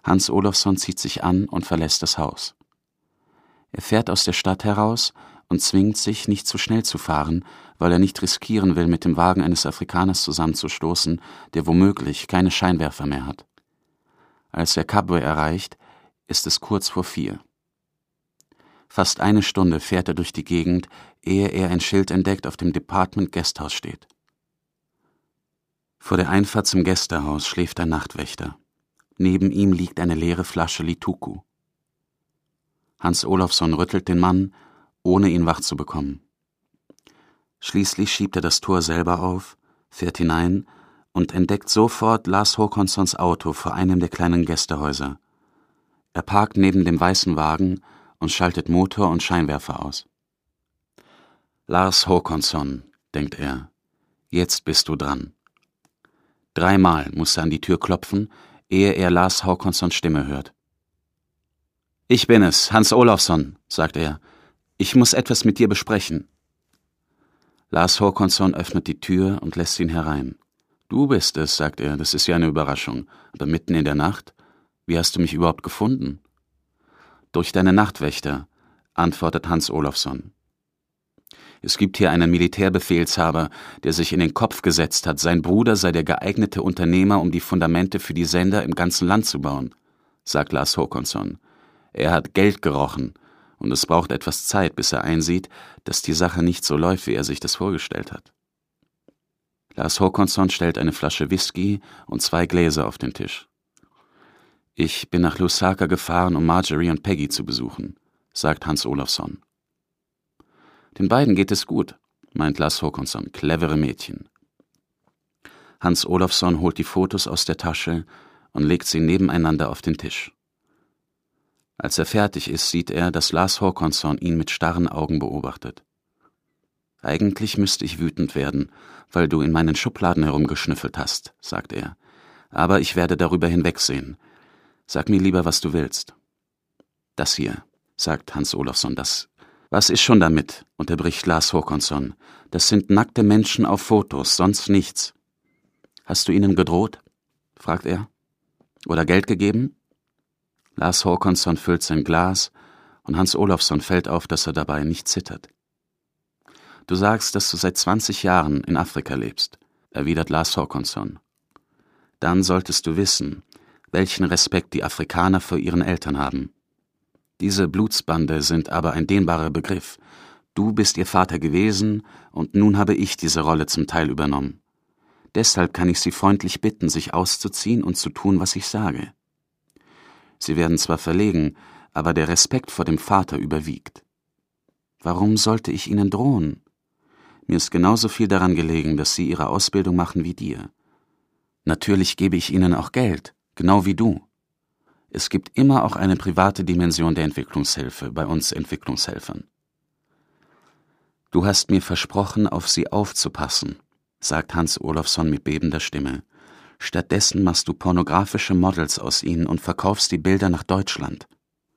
Hans Olofsson zieht sich an und verlässt das Haus. Er fährt aus der Stadt heraus und zwingt sich, nicht zu schnell zu fahren, weil er nicht riskieren will, mit dem Wagen eines Afrikaners zusammenzustoßen, der womöglich keine Scheinwerfer mehr hat. Als er Kabwe erreicht, ist es kurz vor 4. Fast eine Stunde fährt er durch die Gegend, ehe er ein Schild entdeckt, auf dem Department Guesthouse steht. Vor der Einfahrt zum Gästehaus schläft ein Nachtwächter. Neben ihm liegt eine leere Flasche Lituku. Hans Olofsson rüttelt den Mann, ohne ihn wach zu bekommen. Schließlich schiebt er das Tor selber auf, fährt hinein und entdeckt sofort Lars Håkanssons Auto vor einem der kleinen Gästehäuser. Er parkt neben dem weißen Wagen und schaltet Motor und Scheinwerfer aus. Lars Håkansson, denkt er, jetzt bist du dran. 3-mal muss er an die Tür klopfen, ehe er Lars Håkanssons Stimme hört. »Ich bin es, Hans Olofsson«, sagt er. »Ich muss etwas mit dir besprechen.« Lars Håkansson öffnet die Tür und lässt ihn herein. »Du bist es«, sagt er, »das ist ja eine Überraschung. Aber mitten in der Nacht? Wie hast du mich überhaupt gefunden?« »Durch deine Nachtwächter«, antwortet Hans Olofsson. »Es gibt hier einen Militärbefehlshaber, der sich in den Kopf gesetzt hat, sein Bruder sei der geeignete Unternehmer, um die Fundamente für die Sender im ganzen Land zu bauen«, sagt Lars Håkansson. »Er hat Geld gerochen, und es braucht etwas Zeit, bis er einsieht, dass die Sache nicht so läuft, wie er sich das vorgestellt hat.« Lars Håkansson stellt eine Flasche Whisky und 2 Gläser auf den Tisch. »Ich bin nach Lusaka gefahren, um Marjorie und Peggy zu besuchen«, sagt Hans Olofsson. »Den beiden geht es gut«, meint Lars Håkansson, »clevere Mädchen.« Hans Olofsson holt die Fotos aus der Tasche und legt sie nebeneinander auf den Tisch. Als er fertig ist, sieht er, dass Lars Håkansson ihn mit starren Augen beobachtet. »Eigentlich müsste ich wütend werden, weil du in meinen Schubladen herumgeschnüffelt hast«, sagt er. »Aber ich werde darüber hinwegsehen. Sag mir lieber, was du willst.« »Das hier«, sagt Hans Olofsson, »das...« »Was ist schon damit?«, unterbricht Lars Håkansson. »Das sind nackte Menschen auf Fotos, sonst nichts.« »Hast du ihnen gedroht?«, fragt er. »Oder Geld gegeben?« Lars Håkansson füllt sein Glas und Hans Olofsson fällt auf, dass er dabei nicht zittert. »Du sagst, dass du seit 20 Jahren in Afrika lebst«, erwidert Lars Håkansson. »Dann solltest du wissen, welchen Respekt die Afrikaner vor ihren Eltern haben. Diese Blutsbande sind aber ein dehnbarer Begriff. Du bist ihr Vater gewesen und nun habe ich diese Rolle zum Teil übernommen. Deshalb kann ich Sie freundlich bitten, sich auszuziehen und zu tun, was ich sage.« Sie werden zwar verlegen, aber der Respekt vor dem Vater überwiegt. »Warum sollte ich Ihnen drohen? Mir ist genauso viel daran gelegen, dass Sie Ihre Ausbildung machen wie dir. Natürlich gebe ich Ihnen auch Geld, genau wie du. Es gibt immer auch eine private Dimension der Entwicklungshilfe bei uns Entwicklungshelfern.« »Du hast mir versprochen, auf sie aufzupassen«, sagt Hans Olofsson mit bebender Stimme. »Stattdessen machst du pornografische Models aus ihnen und verkaufst die Bilder nach Deutschland.«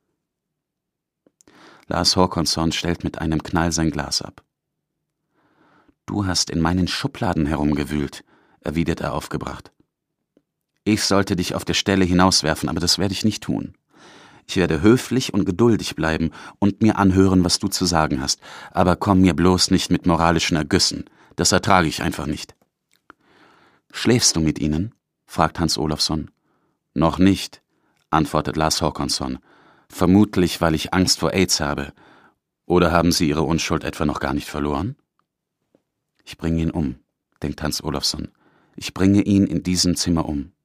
Lars Håkansson stellt mit einem Knall sein Glas ab. »Du hast in meinen Schubladen herumgewühlt«, erwidert er aufgebracht. »Ich sollte dich auf der Stelle hinauswerfen, aber das werde ich nicht tun. Ich werde höflich und geduldig bleiben und mir anhören, was du zu sagen hast, aber komm mir bloß nicht mit moralischen Ergüssen, das ertrage ich einfach nicht.« »Schläfst du mit ihnen?«, fragt Hans Olofsson. »Noch nicht«, antwortet Lars Håkansson. »Vermutlich, weil ich Angst vor AIDS habe. Oder haben sie ihre Unschuld etwa noch gar nicht verloren?« »Ich bringe ihn um«, denkt Hans Olofsson. »Ich bringe ihn in diesem Zimmer um.«